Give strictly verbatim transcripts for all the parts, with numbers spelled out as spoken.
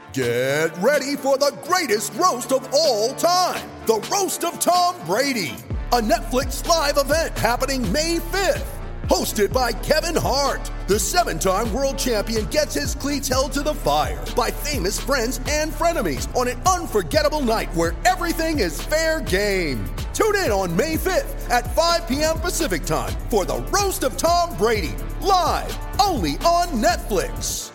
Get ready for the greatest roast of all time, the Roast of Tom Brady, a Netflix live event happening May fifth. Hosted by Kevin Hart, the seven-time world champion gets his cleats held to the fire by famous friends and frenemies on an unforgettable night where everything is fair game. Tune in on May fifth at five p.m. Pacific time for the Roast of Tom Brady, live only on Netflix.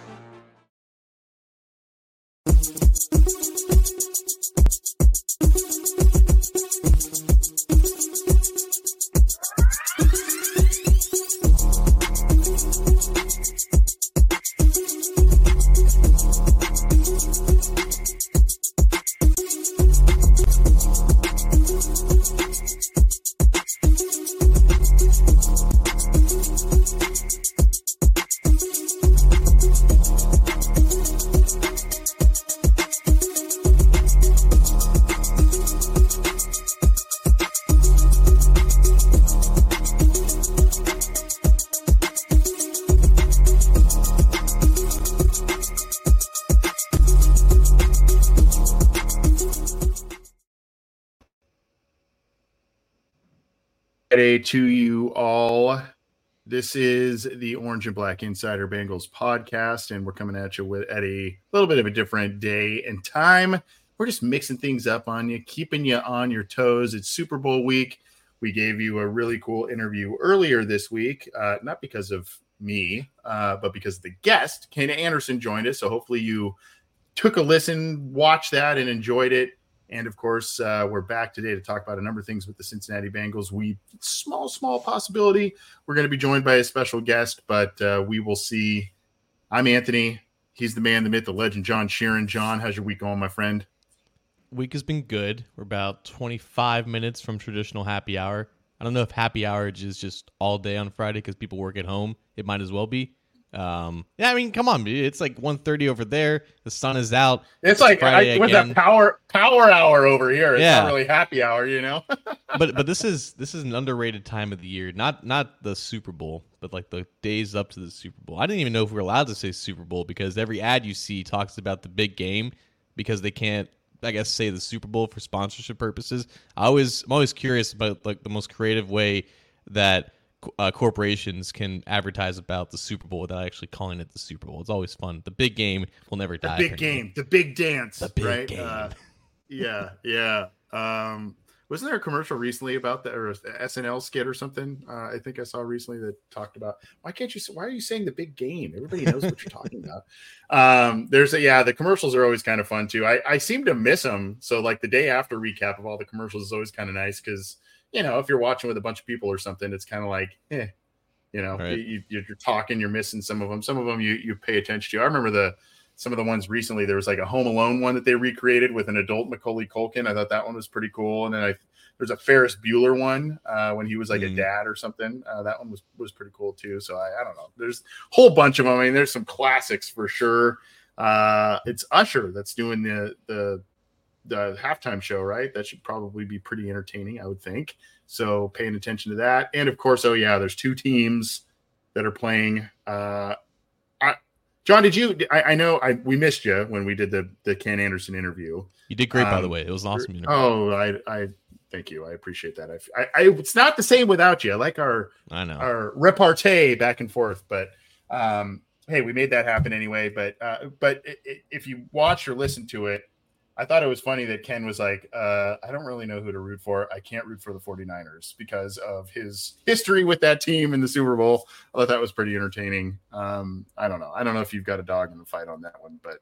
Day to you all. This is the Orange and Black Insider Bengals podcast, and we're coming at you with at a little bit of a different day and time. We're just mixing things up on you, keeping you on your toes. It's Super Bowl week. We gave you a really cool interview earlier this week, uh, not because of me, uh, but because the guest, Ken Anderson, joined us. So hopefully you took a listen, watched that, and enjoyed it. And, of course, uh, we're back today to talk about a number of things with the Cincinnati Bengals. We small, small possibility we're going to be joined by a special guest, but uh, we will see. I'm Anthony. He's the man, the myth, the legend, John Sheeran. John, how's your week going, my friend? Week has been good. We're about twenty-five minutes from traditional happy hour. I don't know if happy hour is just all day on Friday because people work at home. It might as well be. Um, yeah, I mean, come on, dude. It's like one thirty over there. The sun is out. It's, it's like I, with a power power hour over here. It's yeah. not really happy hour, you know. but but this is this is an underrated time of the year. Not not the Super Bowl, but like the days up to the Super Bowl. I didn't even know if we were allowed to say Super Bowl because every ad you see talks about the big game because they can't, I guess, say the Super Bowl for sponsorship purposes. I always I'm always curious about like the most creative way that Uh, corporations can advertise about the Super Bowl without actually calling it the Super Bowl. It's always fun. The big game will never die. The big game, the big dance, the big right? game. Uh, yeah, yeah. Um, wasn't there a commercial recently about that, or an S N L skit or something? Uh, I think I saw recently that talked about why can't you? Why are you saying the big game? Everybody knows what you're talking about. Um, there's a yeah. The commercials are always kind of fun too. I, I seem to miss them. So like the day after recap of all the commercials is always kind of nice because, you know, if you're watching with a bunch of people or something, it's kind of like, eh, you know, right. you, you're talking, you're missing some of them. Some of them you you pay attention to. I remember the some of the ones recently. There was like a Home Alone one that they recreated with an adult Macaulay Culkin. I thought that one was pretty cool. And then I there's a Ferris Bueller one uh, when he was like mm. a dad or something. Uh, that one was was pretty cool too. So I, I don't know. There's a whole bunch of them. I mean, there's some classics for sure. Uh, it's Usher that's doing the the. the halftime show, right? That should probably be pretty entertaining, I would think. So paying attention to that. And of course, oh yeah, there's two teams that are playing. Uh, I, John, did you, I, I know I, we missed you when we did the, the Ken Anderson interview. You did great, um, by the way. It was an awesome interview. Oh, I, I, thank you. I appreciate that. I, I, I, it's not the same without you. I like our, I know our repartee back and forth, but um, hey, we made that happen anyway. But, uh, but it, it, if you watch or listen to it, I thought it was funny that Ken was like, uh, I don't really know who to root for. I can't root for the 49ers because of his history with that team in the Super Bowl. I thought that was pretty entertaining. Um, I don't know. I don't know if you've got a dog in the fight on that one, but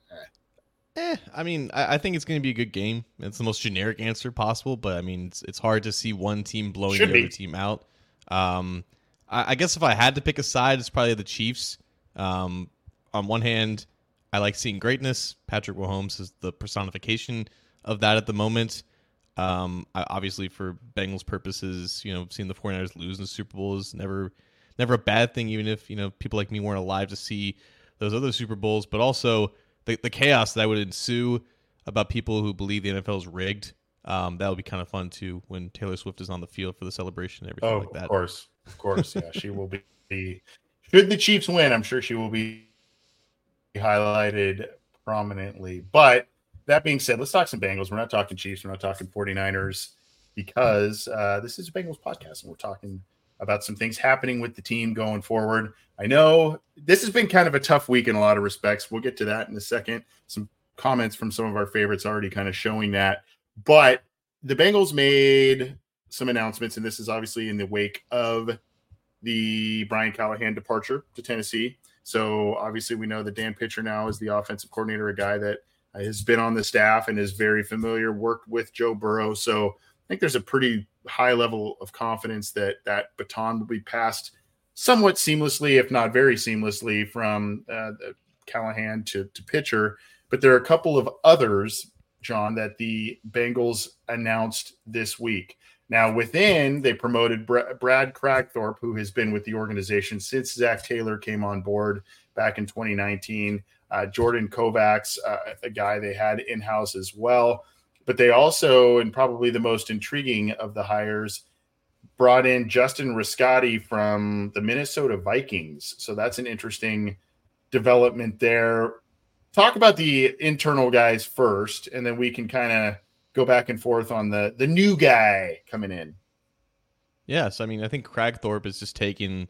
eh. Eh, I mean, I, I think it's going to be a good game. It's the most generic answer possible, but I mean, it's, it's hard to see one team blowing Should the be. other team out. Um, I, I guess if I had to pick a side, it's probably the Chiefs. Um, on one hand, I like seeing greatness. Patrick Mahomes is the personification of that at the moment. Um, I, obviously, for Bengals purposes, you know, seeing the 49ers lose in the Super Bowl is never, never a bad thing, even if, you know, people like me weren't alive to see those other Super Bowls. But also the, the chaos that would ensue about people who believe the N F L is rigged. Um, that would be kind of fun, too, when Taylor Swift is on the field for the celebration and everything oh, like that. Of course. Of course. Yeah, she will be. Should the Chiefs win, I'm sure she will be highlighted prominently. But that being said, let's talk some Bengals. We're not talking Chiefs. We're not talking 49ers because uh, this is a Bengals podcast, and we're talking about some things happening with the team going forward. I know this has been kind of a tough week in a lot of respects. We'll get to that in a second. Some comments from some of our favorites already kind of showing that. But the Bengals made some announcements, and this is obviously in the wake of the Brian Callahan departure to Tennessee. So obviously we know that Dan Pitcher now is the offensive coordinator, a guy that has been on the staff and is very familiar, worked with Joe Burrow. So I think there's a pretty high level of confidence that that baton will be passed somewhat seamlessly, if not very seamlessly, from uh, Callahan to, to Pitcher. But there are a couple of others, John, that the Bengals announced this week. Now, within, they promoted Brad Cragthorpe, who has been with the organization since Zach Taylor came on board back in twenty nineteen. Uh, Jordan Kovacs, uh, a guy they had in-house as well. But they also, and probably the most intriguing of the hires, brought in Justin Riscotti from the Minnesota Vikings. So that's an interesting development there. Talk about the internal guys first, and then we can kind of go back and forth on the the new guy coming in. Yes, I mean, I think Cragthorpe is just taking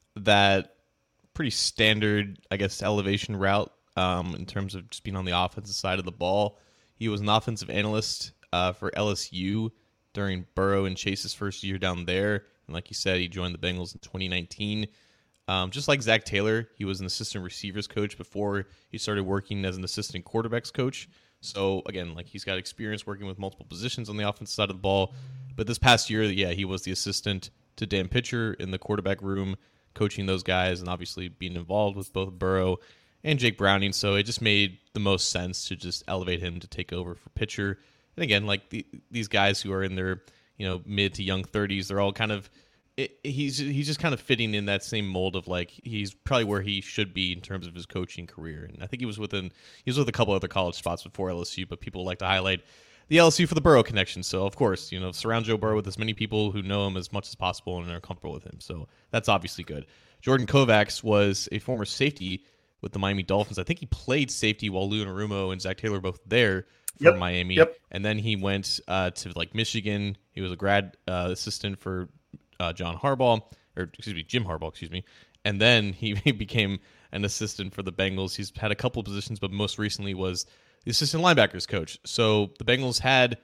that pretty standard, I guess, elevation route um, in terms of just being on the offensive side of the ball. He was an offensive analyst uh, for L S U during Burrow and Chase's first year down there. And like you said, he joined the Bengals in twenty nineteen. Um, just like Zach Taylor, he was an assistant receivers coach before he started working as an assistant quarterbacks coach. So, again, like he's got experience working with multiple positions on the offensive side of the ball. But this past year, yeah, he was the assistant to Dan Pitcher in the quarterback room, coaching those guys and obviously being involved with both Burrow and Jake Browning. So it just made the most sense to just elevate him to take over for Pitcher. And again, like the, these guys who are in their, you know, mid to young thirties, they're all kind of It, he's he's just kind of fitting in that same mold of like he's probably where he should be in terms of his coaching career. And I think he was within he was with a couple other college spots before L S U, but people like to highlight the L S U for the Burrow connection. So of course, you know, surround Joe Burrow with as many people who know him as much as possible and are comfortable with him. So that's obviously good. Jordan Kovacs was a former safety with the Miami Dolphins. I think he played safety while Lou Anarumo and Zach Taylor were both there for yep. Miami. Yep. And then he went uh, to like Michigan. He was a grad uh, assistant for Uh, John Harbaugh, or excuse me, Jim Harbaugh, excuse me. And then he, he became an assistant for the Bengals. He's had a couple of positions, but most recently was the assistant linebackers coach. So the Bengals had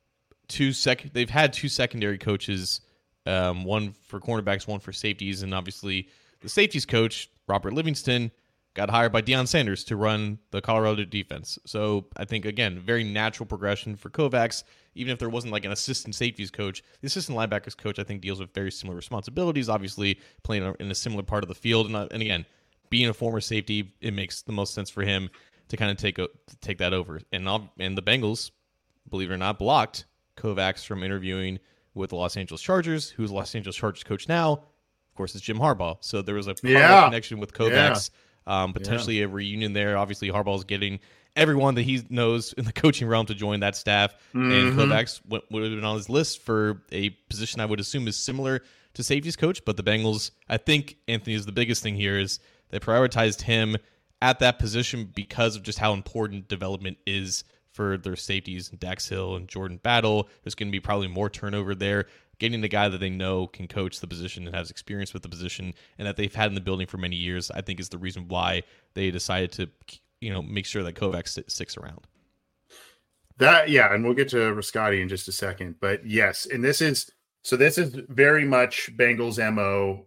two sec. They've had two secondary coaches, um, one for cornerbacks, one for safeties, and obviously the safeties coach, Robert Livingston, got hired by Deion Sanders to run the Colorado defense. So I think, again, very natural progression for Kovacs. Even if there wasn't like an assistant safeties coach, the assistant linebackers coach, I think, deals with very similar responsibilities, obviously playing in a similar part of the field. And, uh, and again, being a former safety, it makes the most sense for him to kind of take a, to take that over. And, I'll, and the Bengals, believe it or not, blocked Kovacs from interviewing with the Los Angeles Chargers, who's the Los Angeles Chargers coach now. Of course, it's Jim Harbaugh. So there was a yeah. connection with Kovacs. Yeah. Um, potentially yeah. a reunion there. Obviously, Harbaugh's getting everyone that he knows in the coaching realm to join that staff. Mm-hmm. And Kovacs would, would have been on his list for a position I would assume is similar to safeties coach. But the Bengals, I think, Anthony, is the biggest thing here is they prioritized him at that position because of just how important development is for their safeties, Dax Hill and Jordan Battle. There's going to be probably more turnover there. Getting the guy that they know can coach the position and has experience with the position and that they've had in the building for many years, I think is the reason why they decided to, you know, make sure that Kovacs sticks around. That, yeah, and we'll get to Riscotti in just a second. But yes, and this is, so this is very much Bengals M O.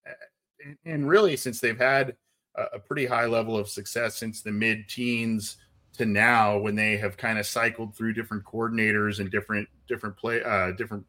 And really, since they've had a pretty high level of success since the mid-teens to now, when they have kind of cycled through different coordinators and different, different play, uh, different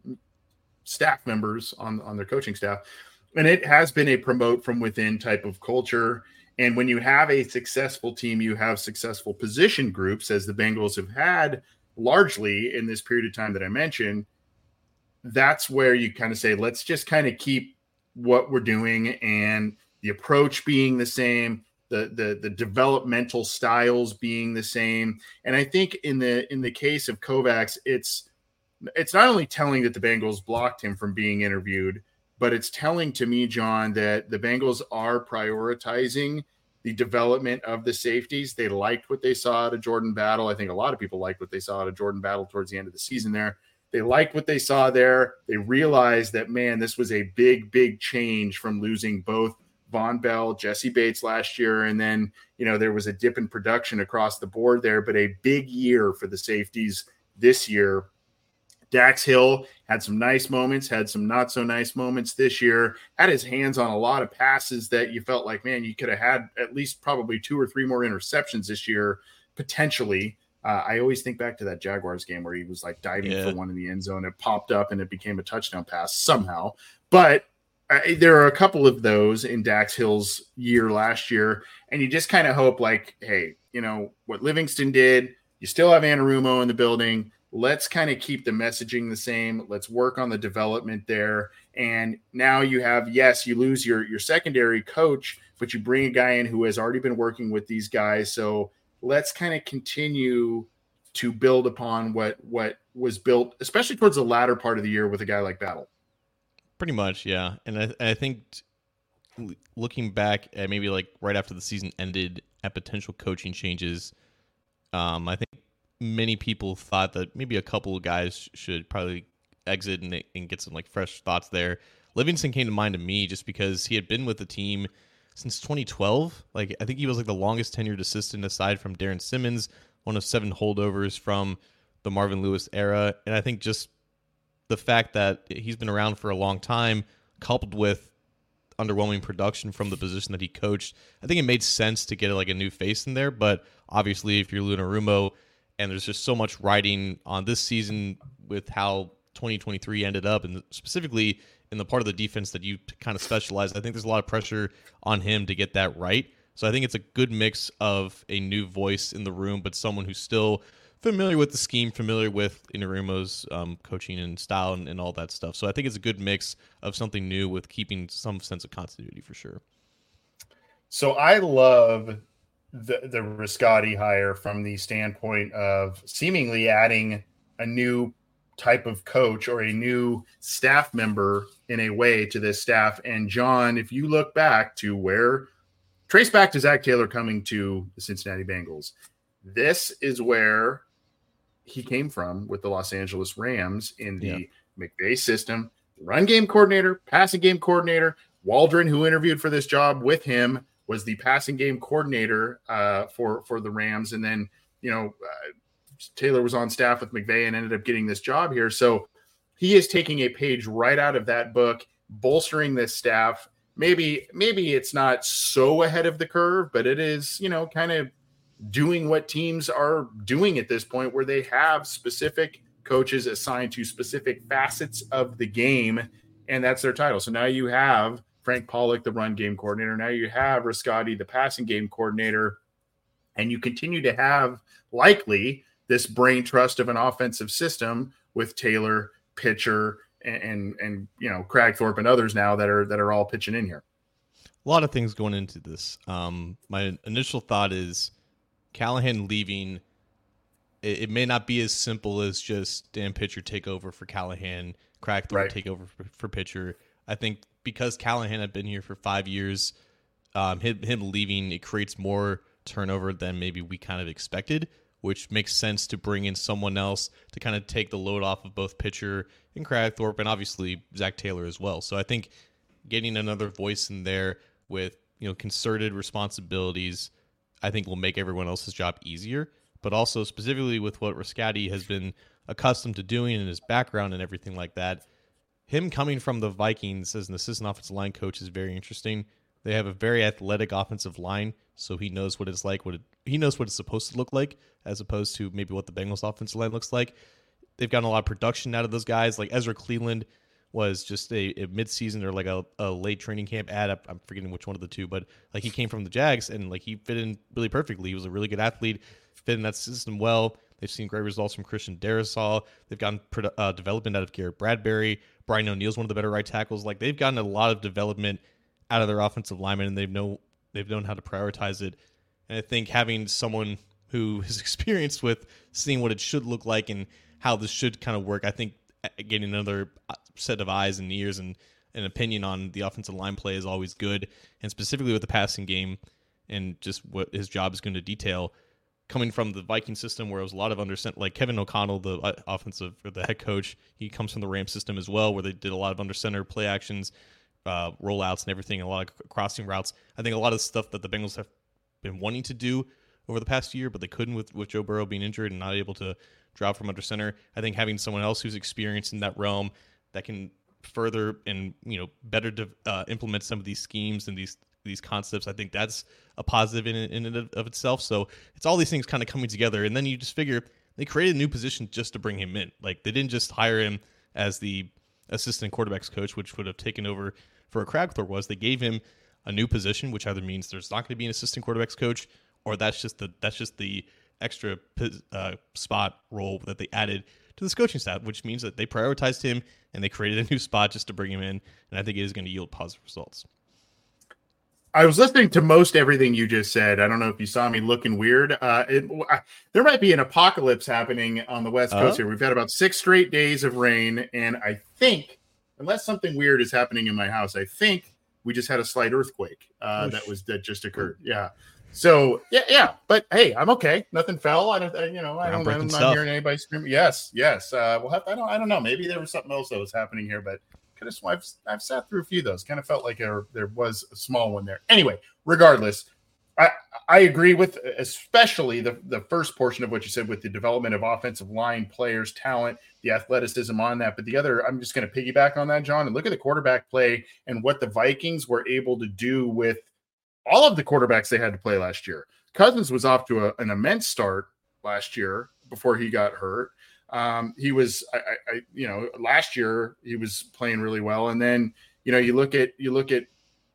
staff members on, on their coaching staff. And it has been a promote from within type of culture. And when you have a successful team, you have successful position groups, as the Bengals have had largely in this period of time that I mentioned. That's where you kind of say, let's just kind of keep what we're doing and the approach being the same, the, the, the developmental styles being the same. And I think in the, in the case of Kovacs, it's, It's not only telling that the Bengals blocked him from being interviewed, but it's telling to me, John, that the Bengals are prioritizing the development of the safeties. They liked what they saw out of Jordan Battle. I think a lot of people liked what they saw out of Jordan Battle towards the end of the season there. They liked what they saw there. They realized that, man, this was a big, big change from losing both Vonn Bell, Jesse Bates last year. And then, you know, there was a dip in production across the board there, but a big year for the safeties this year. Dax Hill had some nice moments, had some not so nice moments this year, had his hands on a lot of passes that you felt like, man, you could have had at least probably two or three more interceptions this year, potentially. Uh, I always think back to that Jaguars game where he was like diving yeah. for one in the end zone. It popped up and it became a touchdown pass somehow. But uh, there are a couple of those in Dax Hill's year last year. And you just kind of hope like, hey, you know, what Livingston did, you still have Anarumo in the building. Let's kind of keep the messaging the same. Let's work on the development there. And now you have, yes, you lose your, your secondary coach, but you bring a guy in who has already been working with these guys. So let's kind of continue to build upon what what was built, especially towards the latter part of the year with a guy like Battle. Pretty much, yeah. And I, I think looking back at maybe like right after the season ended at potential coaching changes, um, I think many people thought that maybe a couple of guys should probably exit and, and get some like fresh thoughts there. Livingston came to mind to me just because he had been with the team since twenty twelve. Like, I think he was like the longest tenured assistant aside from Darren Simmons, one of seven holdovers from the Marvin Lewis era. And I think just the fact that he's been around for a long time, coupled with underwhelming production from the position that he coached, I think it made sense to get like a new face in there. But obviously, if you're Anarumo and there's just so much riding on this season with how twenty twenty-three ended up, and specifically in the part of the defense that you kind of specialize, I think there's a lot of pressure on him to get that right. So I think it's a good mix of a new voice in the room, but someone who's still familiar with the scheme, familiar with Inarumo's um, coaching and style and, and all that stuff. So I think it's a good mix of something new with keeping some sense of continuity for sure. So I love the, the Riscotti hire from the standpoint of seemingly adding a new type of coach or a new staff member in a way to this staff. And John, if you look back to where trace back to Zac Taylor coming to the Cincinnati Bengals, this is where he came from with the Los Angeles Rams in the yeah. McVay system, run game coordinator, passing game coordinator. Waldron, who interviewed for this job with him, was the passing game coordinator uh, for, for the Rams. And then, you know, uh, Taylor was on staff with McVay and ended up getting this job here. So he is taking a page right out of that book, bolstering this staff. Maybe, maybe it's not so ahead of the curve, but it is, you know, kind of doing what teams are doing at this point where they have specific coaches assigned to specific facets of the game, and that's their title. So now you have Frank Pollock, the run game coordinator. Now you have Riscotti, the passing game coordinator, and you continue to have likely this brain trust of an offensive system with Taylor, Pitcher, and, and and you know Cragthorpe and others now that are that are all pitching in here. A lot of things going into this. Um, my initial thought is Callahan leaving. It, it may not be as simple as just Dan Pitcher take over for Callahan, Cragthorpe right. take over for, for Pitcher. I think because Callahan had been here for five years, um, him, him leaving, it creates more turnover than maybe we kind of expected, which makes sense to bring in someone else to kind of take the load off of both Pitcher and Cragthorpe and obviously Zac Taylor as well. So I think getting another voice in there with, you know, concerted responsibilities, I think will make everyone else's job easier, but also specifically with what Riscotti has been accustomed to doing in his background and everything like that. Him coming from the Vikings as an assistant offensive line coach is very interesting. They have a very athletic offensive line, so he knows what it's like. What it, he knows what it's supposed to look like, as opposed to maybe what the Bengals offensive line looks like. They've gotten a lot of production out of those guys. Like Ezra Cleveland was just a, a midseason or like a, a late training camp ad. I'm forgetting which one of the two, but like he came from the Jags and like he fit in really perfectly. He was a really good athlete, fit in that system well. They've seen great results from Christian Darrisaw. They've gotten uh, development out of Garrett Bradbury. Brian O'Neill's one of the better right tackles. Like they've gotten a lot of development out of their offensive linemen, and they've know they've known how to prioritize it. And I think having someone who is experienced with seeing what it should look like and how this should kind of work, I think getting another set of eyes and ears and an opinion on the offensive line play is always good. And specifically with the passing game, and just what his job is going to detail. Coming from the Viking system where it was a lot of under center, like Kevin O'Connell, the offensive or the head coach, he comes from the Rams system as well, where they did a lot of under center play actions, uh, rollouts, and everything, and a lot of crossing routes. I think a lot of stuff that the Bengals have been wanting to do over the past year, but they couldn't with, with Joe Burrow being injured and not able to drop from under center. I think having someone else who's experienced in that realm that can further and you know better de- uh, implement some of these schemes and these these concepts, I think that's a positive in in and of itself. So it's all these things kind of coming together, and then you just figure they created a new position just to bring him in. Like they didn't just hire him as the assistant quarterbacks coach, which would have taken over for a Crabthorpe was. They gave him a new position, which either means there's not going to be an assistant quarterbacks coach, or that's just the that's just the extra uh, spot role that they added to this coaching staff, which means that they prioritized him and they created a new spot just to bring him in, and I think it is going to yield positive results. I was listening to most everything you just said. I don't know if you saw me looking weird. Uh, it, I, there might be an apocalypse happening on the West Coast uh-huh. here. We've had about six straight days of rain, and I think, unless something weird is happening in my house, I think we just had a slight earthquake uh, that was that just occurred. Yeah. So yeah, yeah. But hey, I'm okay. Nothing fell. I don't. I, you know, I don't. I'm not stuff. hearing anybody scream. Yes, yes. Uh, we'll have. I don't. I don't know. Maybe there was something else that was happening here, but. I've, I've sat through a few of those. Kind of felt like there, there was a small one there. Anyway, regardless, I, I agree with especially the, the first portion of what you said with the development of offensive line players, talent, the athleticism on that. But the other, I'm just going to piggyback on that, John, and look at the quarterback play and what the Vikings were able to do with all of the quarterbacks they had to play last year. Cousins was off to a, an immense start last year before he got hurt. Um, he was, I, I, you know, last year he was playing really well. And then, you know, you look at, you look at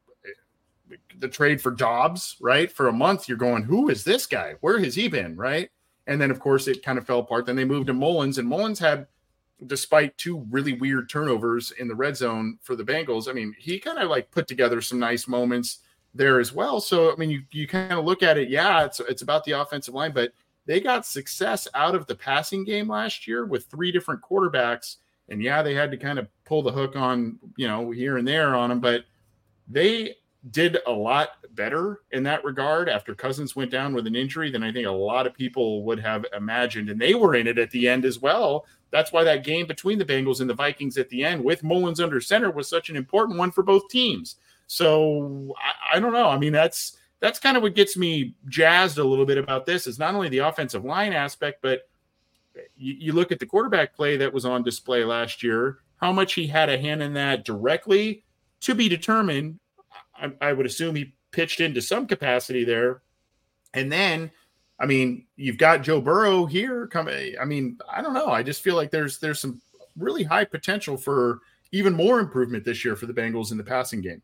the trade for Dobbs, right? For a month, you're going, who is this guy? Where has he been? Right. And then of course it kind of fell apart. Then they moved to Mullins, and Mullins had, despite two really weird turnovers in the red zone for the Bengals, I mean, he kind of like put together some nice moments there as well. So, I mean, you, you kind of look at it. Yeah, it's, it's about the offensive line, but they got success out of the passing game last year with three different quarterbacks. And yeah, they had to kind of pull the hook on, you know, here and there on them, but they did a lot better in that regard after Cousins went down with an injury than I think a lot of people would have imagined. And they were in it at the end as well. That's why that game between the Bengals and the Vikings at the end with Mullins under center was such an important one for both teams. So I, I don't know. I mean, that's, That's kind of what gets me jazzed a little bit about this is not only the offensive line aspect, but you, you look at the quarterback play that was on display last year, how much he had a hand in that directly to be determined. I, I would assume he pitched into some capacity there. And then, I mean, you've got Joe Burrow here coming. I mean, I don't know. I just feel like there's, there's some really high potential for even more improvement this year for the Bengals in the passing game.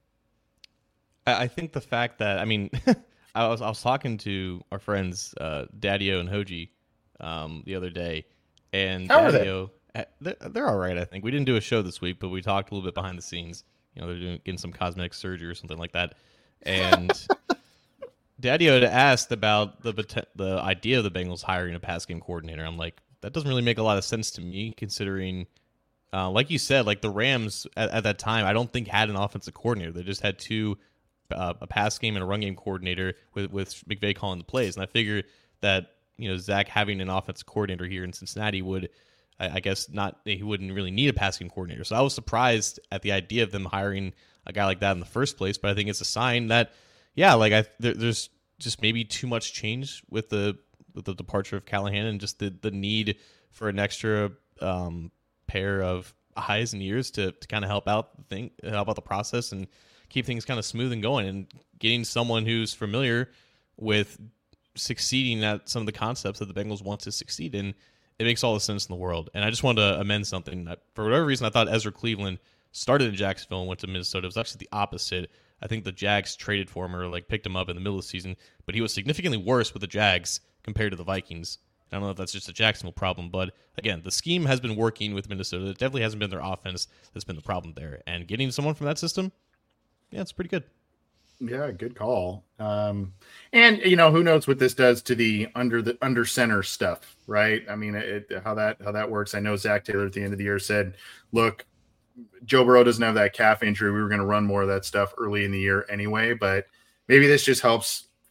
I think the fact that, I mean, I was I was talking to our friends, uh, Daddy-O and Hoji, um, the other day, and How Daddy-O, are they? They're, they're all right, I think. We didn't do a show this week, but we talked a little bit behind the scenes. You know, they're doing getting some cosmetic surgery or something like that. And Daddy-O asked about the the idea of the Bengals hiring a pass game coordinator. I'm like, that doesn't really make a lot of sense to me, considering, uh, like you said, like the Rams at, at that time, I don't think had an offensive coordinator. They just had two. Uh, a pass game and a run game coordinator with, with McVay calling the plays. And I figured that, you know, Zach having an offensive coordinator here in Cincinnati would, I, I guess not, he wouldn't really need a pass game coordinator. So I was surprised at the idea of them hiring a guy like that in the first place. But I think it's a sign that, yeah, like I, there, there's just maybe too much change with the, with the departure of Callahan and just the, the need for an extra um, pair of eyes and ears to, to kind of help out the thing, help out the process and keep things kind of smooth and going, and getting someone who's familiar with succeeding at some of the concepts that the Bengals want to succeed in. It makes all the sense in the world. And I just wanted to amend something. For whatever reason, I thought Ezra Cleveland started in Jacksonville and went to Minnesota. It was actually the opposite. I think the Jags traded for him or like picked him up in the middle of the season, but he was significantly worse with the Jags compared to the Vikings. I don't know if that's just a Jacksonville problem, but again, the scheme has been working with Minnesota. It definitely hasn't been their offense that's been the problem there. And getting someone from that system, yeah, it's pretty good. Yeah, good call. Um, and you know, who knows what this does to the under the under center stuff, right? I mean, it, how that how that works. I know Zach Taylor at the end of the year said, "Look, Joe Burrow doesn't have that calf injury. We were going to run more of that stuff early in the year anyway, but maybe this just helps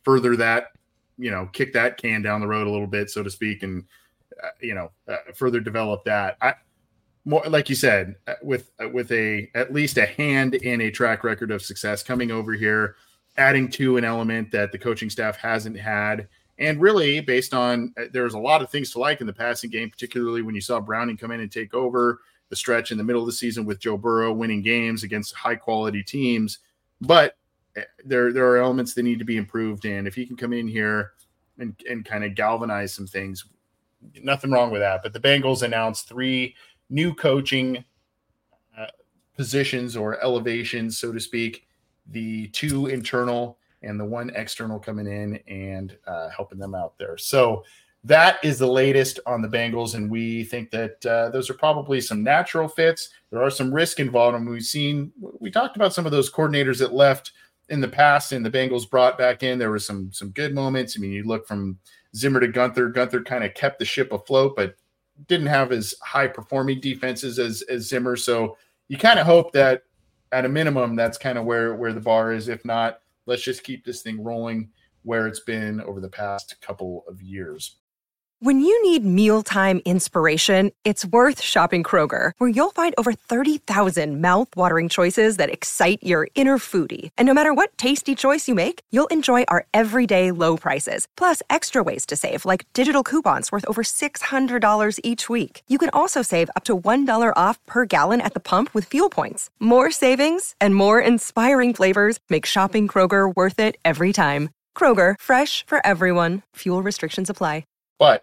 further that, you know, kick that can down the road a little bit, so to speak, and uh, you know, uh, further develop that. I more like you said, with with a at least a hand in a track record of success coming over here, adding to an element that the coaching staff hasn't had. And really, based on there's a lot of things to like in the passing game, particularly when you saw Browning come in and take over the stretch in the middle of the season with Joe Burrow winning games against high quality teams. But there there are elements that need to be improved. And if he can come in here and, and kind of galvanize some things, nothing wrong with that. But the Bengals announced three new coaching uh, positions or elevations, so to speak, the two internal and the one external coming in and uh, helping them out there. So that is the latest on the Bengals, and we think that uh, those are probably some natural fits. There are some risk involved, and we've seen, we talked about some of those coordinators that left in the past and the Bengals brought back in. There were some some good moments. I mean, you look from Zimmer to Gunther. Gunther kind of kept the ship afloat, but didn't have as high-performing defenses as, as Zimmer. So you kind of hope that at a minimum, that's kind of where, where the bar is. If not, let's just keep this thing rolling where it's been over the past couple of years. When you need mealtime inspiration, it's worth shopping Kroger, where you'll find over thirty thousand mouth-watering choices that excite your inner foodie. And no matter what tasty choice you make, you'll enjoy our everyday low prices, plus extra ways to save, like digital coupons worth over six hundred dollars each week. You can also save up to one dollar off per gallon at the pump with fuel points. More savings and more inspiring flavors make shopping Kroger worth it every time. Kroger, fresh for everyone. Fuel restrictions apply. But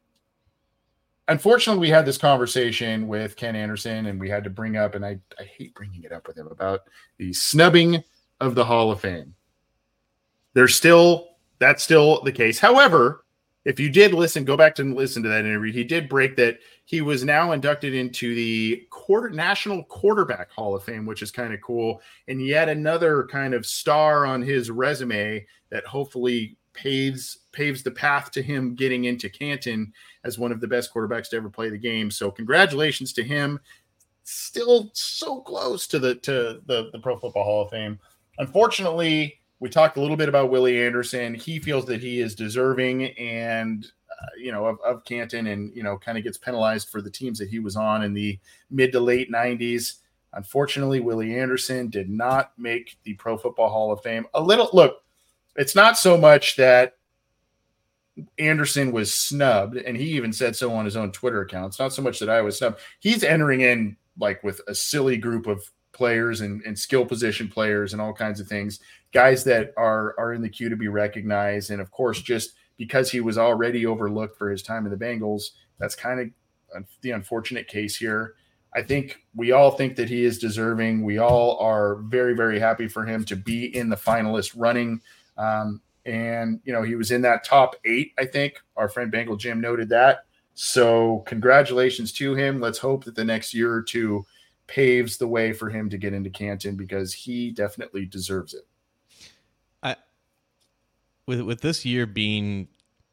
unfortunately, we had this conversation with Ken Anderson, and we had to bring up, and I, I hate bringing it up with him, about the snubbing of the Hall of Fame. There's still, that's still the case. However, if you did listen, go back to listen to that interview, he did break that he was now inducted into the quarter National Quarterback Hall of Fame, which is kind of cool. And yet another kind of star on his resume that hopefully paves paves the path to him getting into Canton as one of the best quarterbacks to ever play the game. So congratulations to him. Still so close to the to the, the Pro Football Hall of Fame. Unfortunately, we talked a little bit about Willie Anderson. He feels that he is deserving and uh, you know of, of Canton, and you know kind of gets penalized for the teams that he was on in the mid to late nineties. Unfortunately, Willie Anderson did not make the Pro Football Hall of Fame. A little look, it's not so much that Anderson was snubbed, and he even said so on his own Twitter account. It's not so much that I was snubbed. He's entering in like with a silly group of players and, and skill position players and all kinds of things, guys that are are in the queue to be recognized. And of course, just because he was already overlooked for his time in the Bengals, that's kind of the unfortunate case here. I think we all think that he is deserving. We all are very, very happy for him to be in the finalist running. Um, And, you know, he was in that top eight, I think. Our friend Bengal Jim noted that. So congratulations to him. Let's hope that the next year or two paves the way for him to get into Canton, because he definitely deserves it. I, with with this year being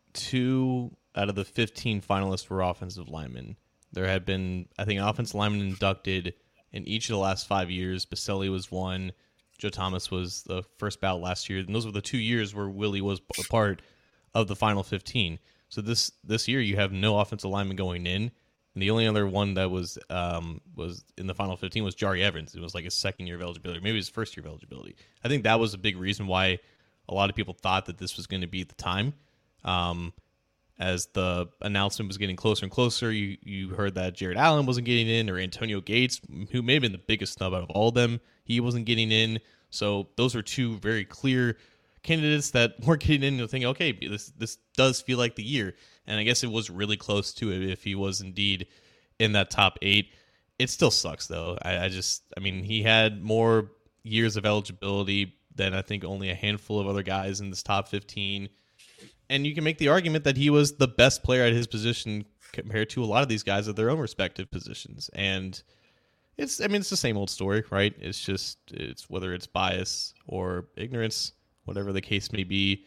two out of the fifteen finalists for offensive linemen, there had been, I think, offensive linemen inducted in each of the last five years. Baselli was one. Joe Thomas was the first ballot last year, and those were the two years where Willie was a part of the final fifteen. So this this year you have no offensive lineman going in, and the only other one that was um, was in the final fifteen was Jari Evans. It was like his second year of eligibility, maybe his first year of eligibility. I think that was a big reason why a lot of people thought that this was going to be the time. Um, as the announcement was getting closer and closer, you you heard that Jared Allen wasn't getting in, or Antonio Gates, who may have been the biggest snub out of all of them, he wasn't getting in. So those are two very clear candidates that weren't getting in and thinking, okay, this this does feel like the year. And I guess it was really close to it if he was indeed in that top eight. It still sucks, though. I, I just, I mean, he had more years of eligibility than I think only a handful of other guys in this top fifteen. And you can make the argument that he was the best player at his position compared to a lot of these guys at their own respective positions. And It's, I mean, it's the same old story, right? It's just, it's whether it's bias or ignorance, whatever the case may be.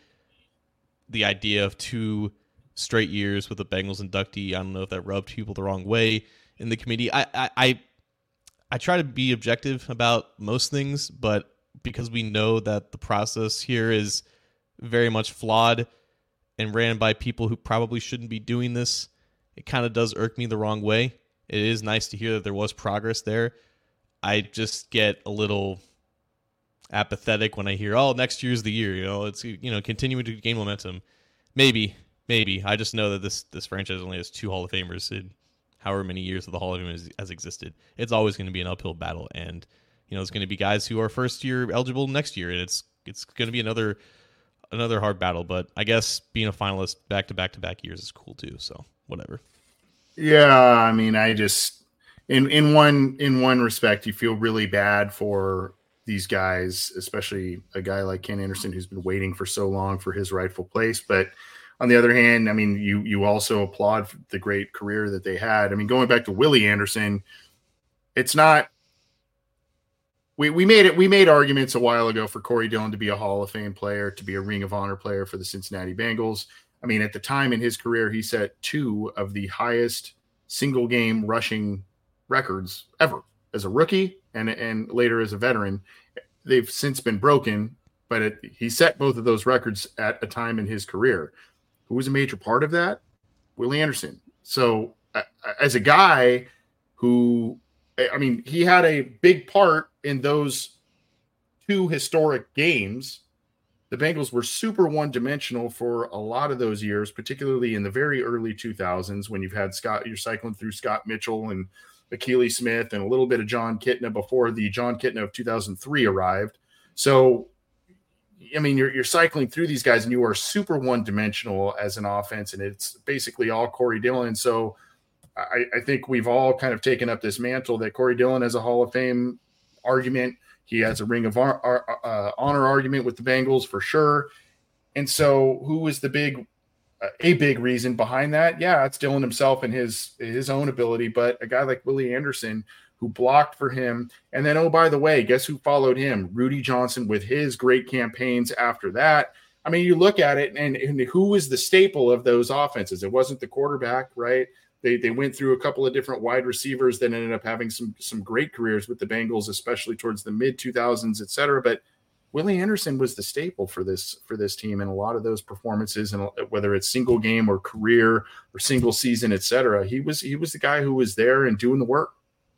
The idea of two straight years with a Bengals inductee, I don't know if that rubbed people the wrong way in the committee. I, I, I, I try to be objective about most things, but because we know that the process here is very much flawed and ran by people who probably shouldn't be doing this, it kind of does irk me the wrong way. It is nice to hear that there was progress there. I just get a little apathetic when I hear, oh, next year's the year, you know, it's, you know, continuing to gain momentum. Maybe, maybe. I just know that this this franchise only has two Hall of Famers in however many years that the Hall of Fame has, has existed. It's always going to be an uphill battle, and you know, it's going to be guys who are first year eligible next year, and it's it's going to be another another hard battle. But I guess being a finalist back to back to back years is cool too. So whatever. Yeah, I mean, I just in in one in one respect, you feel really bad for these guys, especially a guy like Ken Anderson who's been waiting for so long for his rightful place. But on the other hand, I mean, you you also applaud the great career that they had. I mean, going back to Willie Anderson, it's not we we made it we made arguments a while ago for Corey Dillon to be a Hall of Fame player, to be a Ring of Honor player for the Cincinnati Bengals. I mean, at the time in his career, he set two of the highest single game rushing records ever as a rookie and and later as a veteran. They've since been broken, but it, he set both of those records at a time in his career. Who was a major part of that? Willie Anderson. So uh, as a guy who, I mean, he had a big part in those two historic games. The Bengals were super one-dimensional for a lot of those years, particularly in the very early two thousands when you've had Scott, you're cycling through Scott Mitchell and Akili Smith and a little bit of John Kitna before the John Kitna of two thousand three arrived. So, I mean, you're, you're cycling through these guys and you are super one-dimensional as an offense, and it's basically all Corey Dillon. So I, I think we've all kind of taken up this mantle that Corey Dillon has a Hall of Fame argument. He has a Ring of Honor, uh, honor argument with the Bengals for sure. And so who was the big, uh, a big reason behind that? Yeah, it's Dillon himself and his, his own ability, but a guy like Willie Anderson who blocked for him. And then, oh, by the way, guess who followed him? Rudy Johnson with his great campaigns after that. I mean, you look at it and, and who was the staple of those offenses? It wasn't the quarterback, right? They they went through a couple of different wide receivers that ended up having some some great careers with the Bengals, especially towards the mid two thousands, et cetera. But Willie Anderson was the staple for this for this team in a lot of those performances, and whether it's single game or career or single season, et cetera. He was he was the guy who was there and doing the work.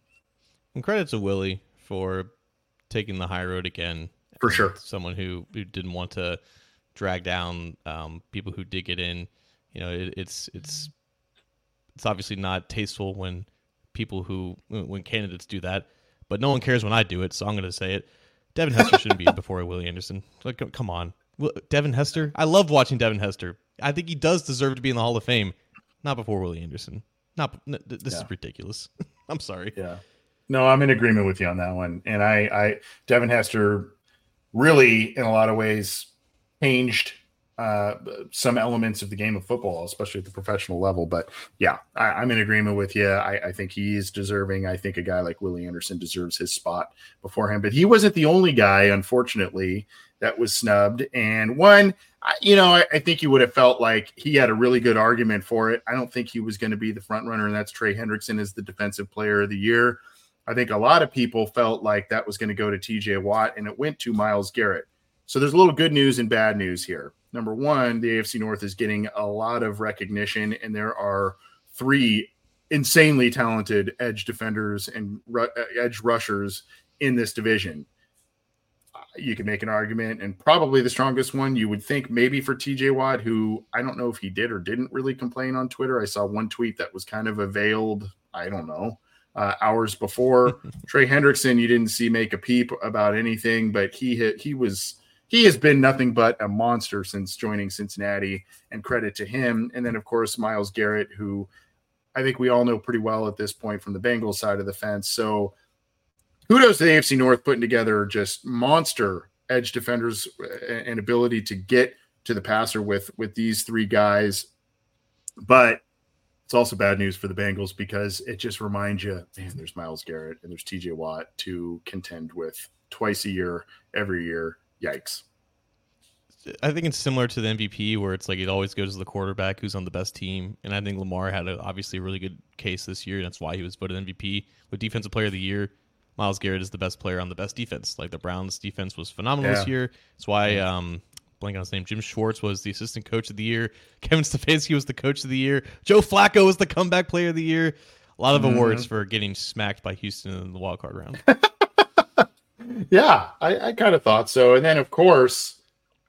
And credit to Willie for taking the high road again. For sure, someone who, who didn't want to drag down um, people who did get in. You know, it, it's it's. It's obviously not tasteful when people who, when candidates do that, but no one cares when I do it, so I'm going to say it. Devin Hester shouldn't be in before Willie Anderson. Like, come on. Devin Hester? I love watching Devin Hester. I think he does deserve to be in the Hall of Fame. Not before Willie Anderson. Not. This yeah. is ridiculous. I'm sorry. Yeah. No, I'm in agreement with you on that one. And I, I Devin Hester really, in a lot of ways, changed Uh, some elements of the game of football, especially at the professional level. But yeah, I, I'm in agreement with you. I, I think he is deserving. I think a guy like Willie Anderson deserves his spot before him, but he wasn't the only guy, unfortunately, that was snubbed. And one, I, you know, I, I think you would have felt like he had a really good argument for it. I don't think he was going to be the front runner, and that's Trey Hendrickson as the defensive player of the year. I think a lot of people felt like that was going to go to T J Watt, and it went to Myles Garrett. So there's a little good news and bad news here. Number one, the A F C North is getting a lot of recognition, and there are three insanely talented edge defenders and ru- edge rushers in this division. Uh, you can make an argument, and probably the strongest one you would think maybe for T J Watt, who I don't know if he did or didn't really complain on Twitter. I saw one tweet that was kind of a veiled, I don't know, uh, hours before. Trey Hendrickson, you didn't see make a peep about anything, but he hit, he was – He has been nothing but a monster since joining Cincinnati, and credit to him. And then, of course, Myles Garrett, who I think we all know pretty well at this point from the Bengals side of the fence. So kudos to the A F C North putting together just monster edge defenders and ability to get to the passer with, with these three guys. But it's also bad news for the Bengals because it just reminds you, man, there's Myles Garrett and there's T J Watt to contend with twice a year, every year. Yikes. I think it's similar to the M V P where it's like it always goes to the quarterback who's on the best team. And I think Lamar had a, obviously a really good case this year, and that's why he was voted M V P. With Defensive Player of the Year, Myles Garrett is the best player on the best defense. Like the Browns' defense was phenomenal yeah. this year. That's why um, blanking on his name. Jim Schwartz was the assistant coach of the year. Kevin Stefanski was the coach of the year. Joe Flacco was the comeback player of the year. A lot of mm-hmm. awards for getting smacked by Houston in the wild card round. Yeah, I, I kind of thought so. And then, of course,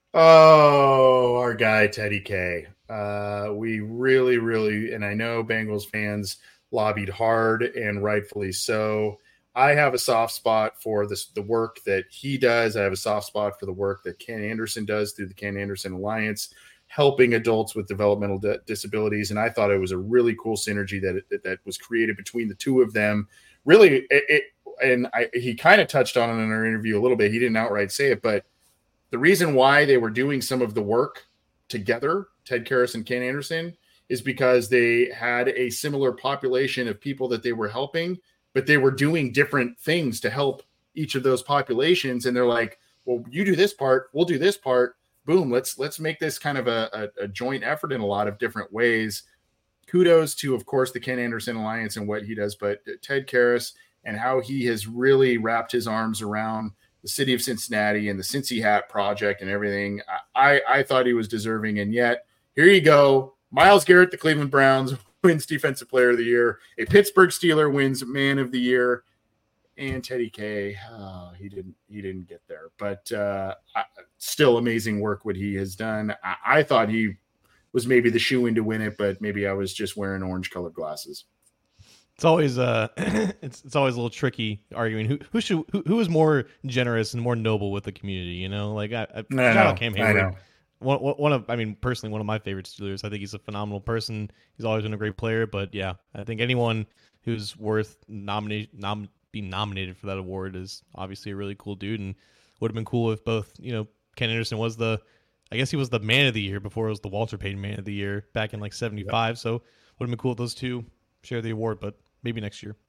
oh, our guy, Teddy K. Uh, we really, really, and I know Bengals fans lobbied hard and rightfully so. I have a soft spot for this, the work that he does. I have a soft spot for the work that Ken Anderson does through the Ken Anderson Alliance, helping adults with developmental di- disabilities. And I thought it was a really cool synergy that that, that was created between the two of them. Really, it, it and I, he kind of touched on it in our interview a little bit. He didn't outright say it, but the reason why they were doing some of the work together, Ted Karras and Ken Anderson, is because they had a similar population of people that they were helping, but they were doing different things to help each of those populations. And they're like, well, you do this part, we'll do this part. Boom. Let's, let's make this kind of a, a, a joint effort in a lot of different ways. Kudos to, of course, the Ken Anderson Alliance and what he does, but Ted Karras and how he has really wrapped his arms around the city of Cincinnati and the Cincy Hat Project and everything. I, I thought he was deserving. And yet here you go. Myles Garrett, the Cleveland Browns, wins Defensive Player of the Year. A Pittsburgh Steeler wins Man of the Year. And Teddy K, oh, he didn't he didn't get there. But uh, still amazing work what he has done. I, I thought he was maybe the shoe-in to win it, but maybe I was just wearing orange-colored glasses. It's always uh, it's it's always a little tricky arguing who who should who, who is more generous and more noble with the community. You know, like I, I, I shout know, out Cam Hayward. One, one of, I mean, personally, one of my favorite Steelers. I think he's a phenomenal person. He's always been a great player. But yeah, I think anyone who's worth nominate, nom, being nominated for that award is obviously a really cool dude, and would have been cool if both, you know, Ken Anderson was the, I guess he was the Man of the Year before it was the Walter Payton Man of the Year back in like seventy-five. Yep. So would have been cool if those two share the award, but maybe next year.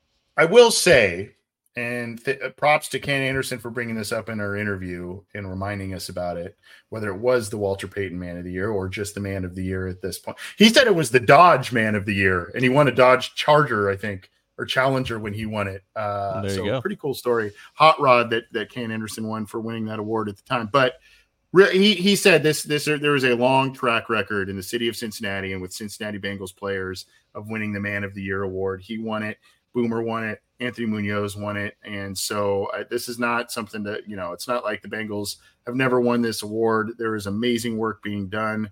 I will say, and th- props to Ken Anderson for bringing this up in our interview and reminding us about it, whether it was the Walter Payton Man of the Year or just the Man of the Year at this point. He said it was the Dodge Man of the Year, and he won a Dodge Charger, I think, or Challenger when he won it. Uh, there you so go. Pretty cool story. Hot rod that, that Ken Anderson won for winning that award at the time. But re- he, he said this, this, there was a long track record in the city of Cincinnati and with Cincinnati Bengals players of winning the Man of the Year award. He won it. Boomer won it. Anthony Munoz won it. And so uh, this is not something that, you know, it's not like the Bengals have never won this award. There is amazing work being done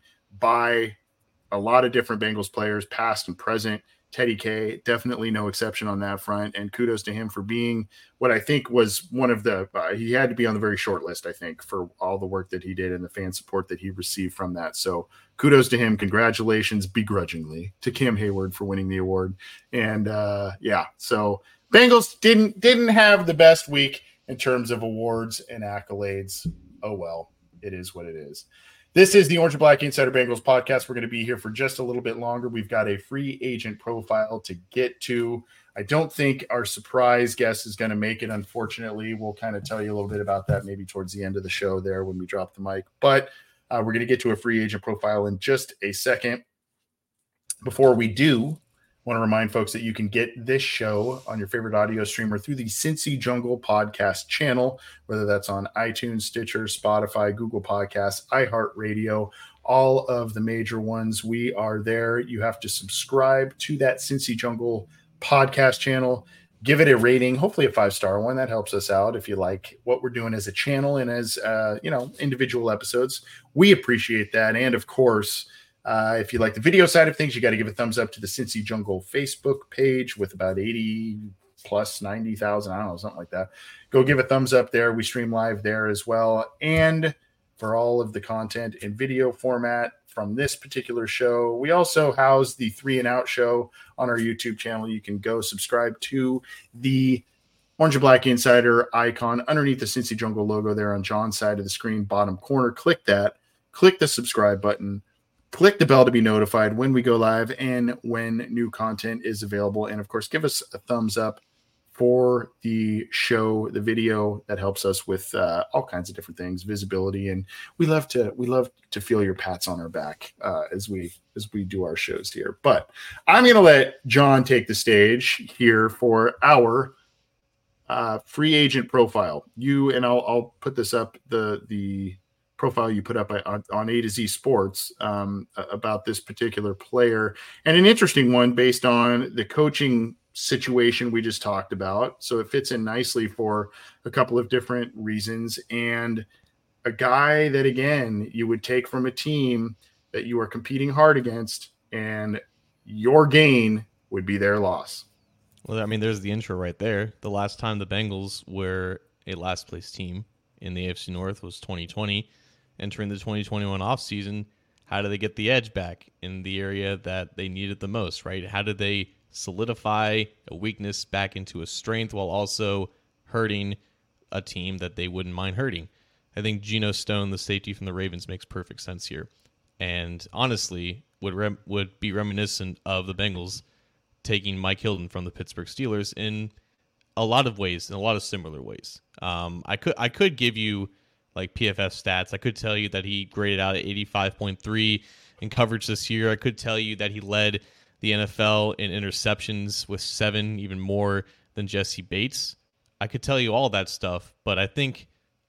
by a lot of different Bengals players, past and present. Teddy K, definitely no exception on that front. And kudos to him for being what I think was one of the, uh, he had to be on the very short list, I think, for all the work that he did and the fan support that he received from that. So kudos to him. Congratulations begrudgingly to Cam Hayward for winning the award. And uh, yeah, so Bengals didn't, didn't have the best week in terms of awards and accolades. Oh, well, it is what it is. This is the Orange and Black Insider Bengals podcast. We're going to be here for just a little bit longer. We've got a free agent profile to get to. I don't think our surprise guest is going to make it, unfortunately. We'll kind of tell you a little bit about that maybe towards the end of the show there when we drop the mic. But uh, we're going to get to a free agent profile in just a second. Before we do, I want to remind folks that you can get this show on your favorite audio streamer through the Cincy Jungle podcast channel, whether that's on iTunes, Stitcher, Spotify, Google Podcasts, iHeartRadio, all of the major ones. We are there. You have to subscribe to that Cincy Jungle podcast channel. Give it a rating, hopefully a five-star one. That helps us out if you like what we're doing as a channel and as, uh, you know, individual episodes. We appreciate that. And, of course, Uh, if you like the video side of things, you got to give a thumbs up to the Cincy Jungle Facebook page with about eighty plus ninety thousand, I don't know, something like that. Go give a thumbs up there. We stream live there as well. And for all of the content in video format from this particular show, we also house the Three and Out show on our YouTube channel. You can go subscribe to the Orange and Black Insider icon underneath the Cincy Jungle logo there on John's side of the screen, bottom corner. Click that. Click the subscribe button. Click the bell to be notified when we go live and when new content is available. And, of course, give us a thumbs up for the show, the video. That helps us with uh, all kinds of different things, visibility. And we love to we love to feel your pats on our back uh, as we as we do our shows here. But I'm going to let John take the stage here for our uh, free agent profile. You and I'll, I'll put this up, the the profile you put up on, on A to Z Sports um, about this particular player, and an interesting one based on the coaching situation we just talked about. So it fits in nicely for a couple of different reasons. And a guy that, again, you would take from a team that you are competing hard against, and your gain would be their loss. Well, I mean, there's the intro right there. The last time the Bengals were a last place team in the A F C North was twenty twenty. Entering the twenty twenty-one offseason, how did they get the edge back in the area that they needed the most, right? How did they solidify a weakness back into a strength while also hurting a team that they wouldn't mind hurting? I think Geno Stone, the safety from the Ravens, makes perfect sense here. And honestly, would rem- would be reminiscent of the Bengals taking Mike Hilton from the Pittsburgh Steelers in a lot of ways, in a lot of similar ways. Um, I could I could give you like P F F stats. I could tell you that he graded out at eighty-five point three in coverage this year. I could tell you that he led the N F L in interceptions with seven, even more than Jesse Bates. I could tell you all that stuff, but I think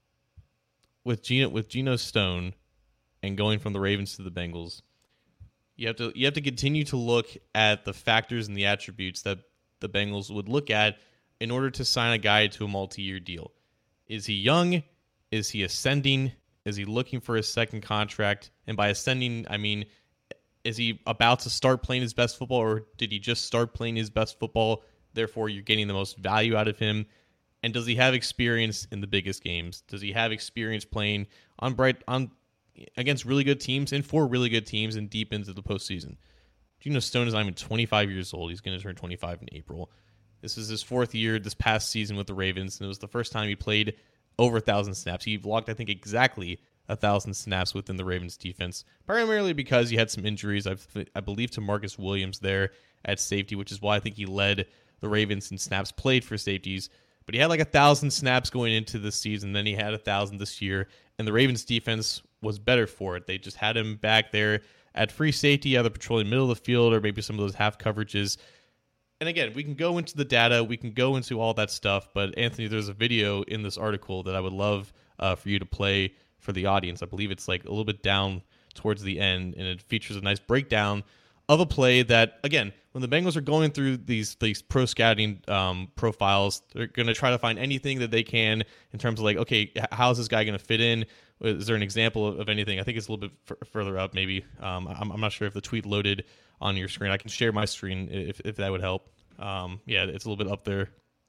with Geno with Geno Stone and going from the Ravens to the Bengals, you have to you have to continue to look at the factors and the attributes that the Bengals would look at in order to sign a guy to a multi-year deal. Is he young? Is he ascending? Is he looking for a second contract? And by ascending, I mean, is he about to start playing his best football, or did he just start playing his best football? Therefore, you're getting the most value out of him. And does he have experience in the biggest games? Does he have experience playing on bright on against really good teams and for really good teams and deep into the postseason? Geno Stone is not even twenty-five years old. He's going to turn twenty-five in April. This is his fourth year this past season with the Ravens, and it was the first time he played over one thousand snaps. He logged, I think, exactly one thousand snaps within the Ravens defense, primarily because he had some injuries, I, I believe, to Marcus Williams there at safety, which is why I think he led the Ravens in snaps played for safeties. But he had like one thousand snaps going into this season, then he had one thousand this year, and the Ravens defense was better for it. They just had him back there at free safety, either patrolling middle of the field or maybe some of those half coverages. And again, we can go into the data, we can go into all that stuff, but Anthony, there's a video in this article that I would love uh, for you to play for the audience. I believe it's like a little bit down towards the end, and it features a nice breakdown of a play that, again, when the Bengals are going through these these pro scouting um, profiles, they're going to try to find anything that they can in terms of like, okay, how's this guy going to fit in? Is there an example of, of anything? I think it's a little bit f- further up, maybe. Um, I'm, I'm not sure if the tweet loaded on your screen. I can share my screen if, if that would help. Um, yeah, it's a little bit up there.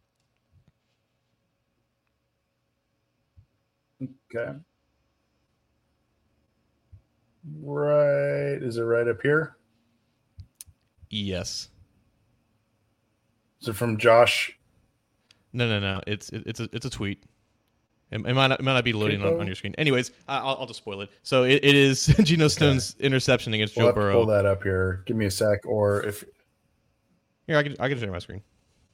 Okay. Right. Is it right up here? Yes. Is it from Josh? No, no, no. It's it, it's a it's a tweet. It, it might not, it might not be loading on, on your screen. Anyways, I'll, I'll just spoil it. So it, it is Geno Stone's okay. interception against we'll Joe Burrow. Pull that up here. Give me a sec, or if here I can I can share my screen.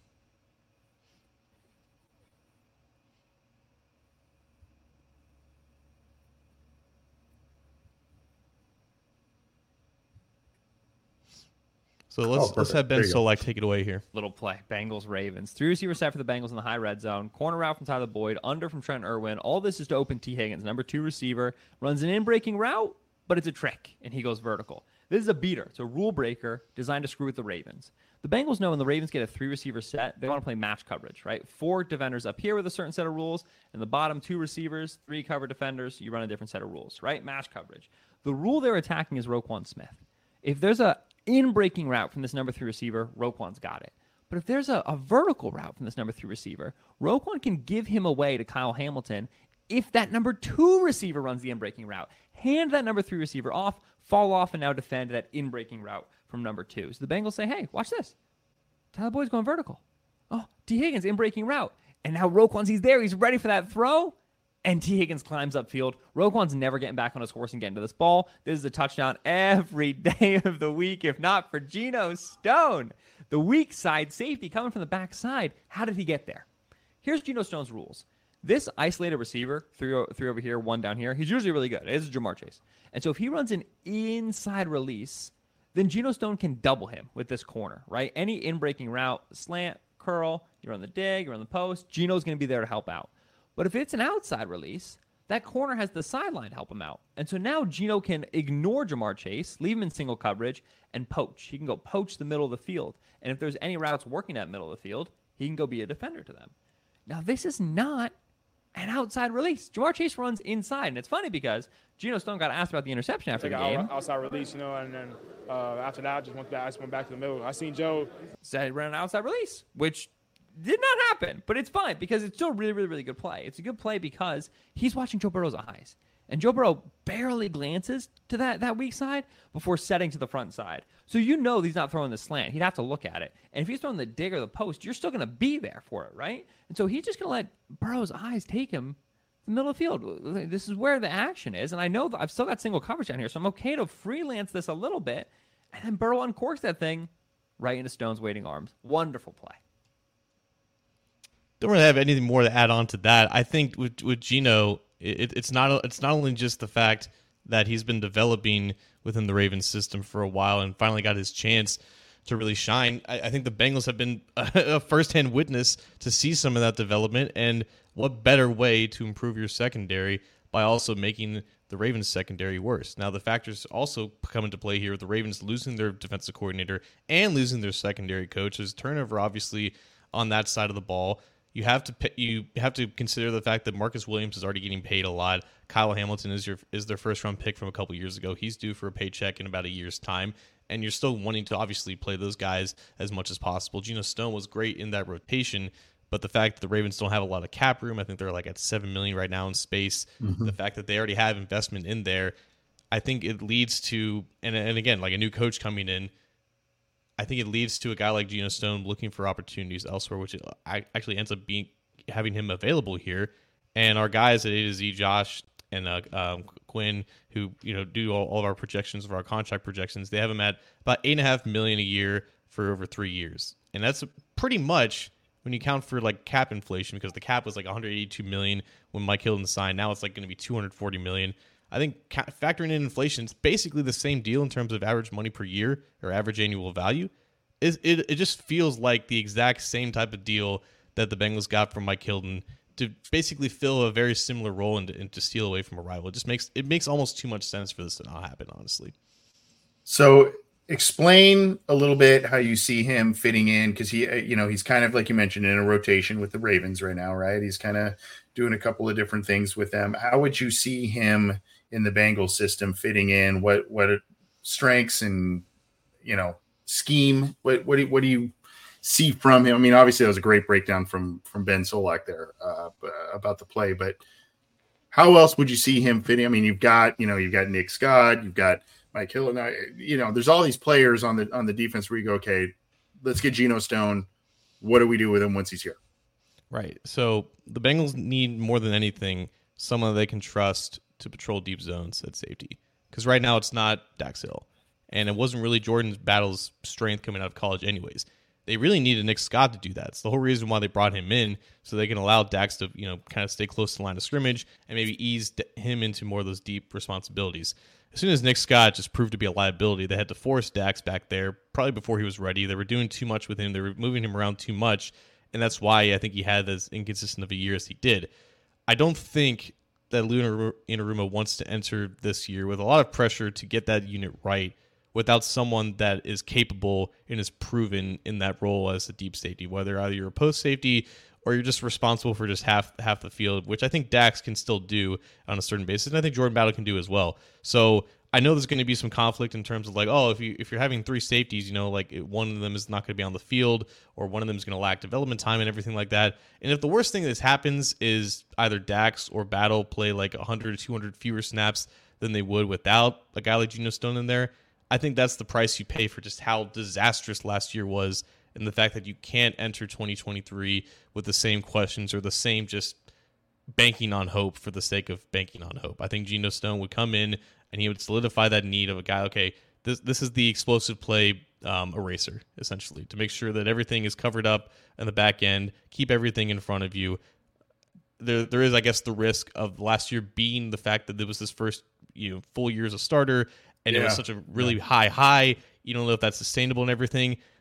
So let's oh, let's have Ben Solak take it away here. Little play. Bengals, Ravens. Three receiver set for the Bengals in the high red zone. Corner route from Tyler Boyd. Under from Trent Irwin. All this is to open T. Higgins, number two receiver. Runs an in-breaking route, but it's a trick, and he goes vertical. This is a beater. It's a rule breaker designed to screw with the Ravens. The Bengals know when the Ravens get a three receiver set, they want to play match coverage, right? Four defenders up here with a certain set of rules, and the bottom two receivers, three cover defenders, you run a different set of rules, right? Match coverage. The rule they're attacking is Roquan Smith. If there's a in-breaking route from this number three receiver, Roquan's got it. But if there's a, a vertical route from this number three receiver, Roquan can give him away to Kyle Hamilton if that number two receiver runs the in-breaking route. Hand that number three receiver off, fall off, and now defend that in-breaking route from number two. So the Bengals say, hey, watch this. Tyler Boyd's going vertical. Oh, T. Higgins, in-breaking route. And now Roquan's, he's there. He's ready for that throw. And T. Higgins climbs upfield. Roquan's never getting back on his horse and getting to this ball. This is a touchdown every day of the week, if not for Geno Stone. The weak side safety coming from the backside. How did he get there? Here's Geno Stone's rules. This isolated receiver, three, three over here, one down here, he's usually really good. It is Jamar Chase. And so if he runs an inside release, then Geno Stone can double him with this corner, right? Any in-breaking route, slant, curl, you're on the dig, you're on the post, Geno's going to be there to help out. But if it's an outside release, that corner has the sideline to help him out. And so now Geno can ignore Jamar Chase, leave him in single coverage, and poach. He can go poach the middle of the field. And if there's any routes working at middle of the field, he can go be a defender to them. Now, this is not an outside release. Jamar Chase runs inside. And it's funny because Geno Stone got asked about the interception after the game. Outside release, you know, and then uh, after that, I just went back, I just went back to the middle. I seen Joe. Said he ran an outside release, which did not happen, but it's fine because it's still really, really, really good play. It's a good play because he's watching Joe Burrow's eyes. And Joe Burrow barely glances to that, that weak side before setting to the front side. So you know he's not throwing the slant. He'd have to look at it. And if he's throwing the dig or the post, you're still going to be there for it, right? And so he's just going to let Burrow's eyes take him to the middle of the field. This is where the action is. And I know that I've still got single coverage down here, so I'm okay to freelance this a little bit. And then Burrow uncorks that thing right into Stone's waiting arms. Wonderful play. Don't really have anything more to add on to that. I think with with Geno, it, it's not it's not only just the fact that he's been developing within the Ravens system for a while and finally got his chance to really shine. I, I think the Bengals have been a, a firsthand witness to see some of that development, and what better way to improve your secondary by also making the Ravens secondary worse. Now, the factors also come into play here with the Ravens losing their defensive coordinator and losing their secondary coach. There's turnover, obviously, on that side of the ball. You have to pay, you have to consider the fact that Marcus Williams is already getting paid a lot. Kyle Hamilton is your is their first round pick from a couple years ago. He's due for a paycheck in about a year's time, and you're still wanting to obviously play those guys as much as possible. Geno Stone was great in that rotation, but the fact that the Ravens don't have a lot of cap room, I think they're like at seven million right now in space. Mm-hmm. The fact that they already have investment in there, I think it leads to and and again like a new coach coming in. I think it leads to a guy like Geno Stone looking for opportunities elsewhere, which actually ends up being having him available here. And our guys at A to Z, Josh and uh, um, Quinn, who you know do all, all of our projections of our contract projections, they have him at about eight and a half million a year for over three years, and that's pretty much when you count for like cap inflation, because the cap was like one hundred eighty-two million when Mike Hilton signed. Now it's like going to be two hundred forty million. I think factoring in inflation, it's basically the same deal in terms of average money per year or average annual value. It, it, it just feels like the exact same type of deal that the Bengals got from Mike Hilton to basically fill a very similar role and to, and to steal away from a rival. It just makes it makes almost too much sense for this to not happen, honestly. So explain a little bit how you see him fitting in, because he, you know, he's kind of like you mentioned in a rotation with the Ravens right now, right? He's kind of doing a couple of different things with them. How would you see him in the Bengals system fitting in? What what strengths and you know scheme? What what do, what do you see from him? I mean, obviously that was a great breakdown from from Ben Solak there uh, about the play, but how else would you see him fitting? I mean, you've got you know you've got Nick Scott, you've got Mike Hill, and you know there's all these players on the on the defense where you go, okay, let's get Geno Stone. What do we do with him once he's here? Right. So the Bengals need more than anything someone they can trust to patrol deep zones at safety, because right now it's not Dax Hill, and it wasn't really Jordan Battle's strength coming out of college anyways. They really needed Nick Scott to do that. It's the whole reason why they brought him in, so they can allow Dax to you know kind of stay close to the line of scrimmage and maybe ease him into more of those deep responsibilities. As soon as Nick Scott just proved to be a liability, they had to force Dax back there probably before he was ready. They were doing too much with him. They were moving him around too much, and that's why I think he had as inconsistent of a year as he did. I don't think that Lou Anarumo wants to enter this year with a lot of pressure to get that unit right without someone that is capable and is proven in that role as a deep safety, whether either you're a post safety or you're just responsible for just half half the field, which I think Dax can still do on a certain basis, and I think Jordan Battle can do as well. So I know there's going to be some conflict in terms of like, oh, if you if you're having three safeties, you know, like one of them is not going to be on the field, or one of them is going to lack development time and everything like that. And if the worst thing that happens is either Dax or Battle play like one hundred or two hundred fewer snaps than they would without a guy like Geno Stone in there, I think that's the price you pay for just how disastrous last year was, and the fact that you can't enter twenty twenty-three with the same questions or the same just banking on hope for the sake of banking on hope. I think Geno Stone would come in and he would solidify that need of a guy, okay, this this is the explosive play um, eraser, essentially, to make sure that everything is covered up in the back end, keep everything in front of you. There, there is, I guess, the risk of last year being the fact that there was this first you know, full year as a starter, and yeah. it was such a really yeah. high high. You don't know if that's sustainable and everything.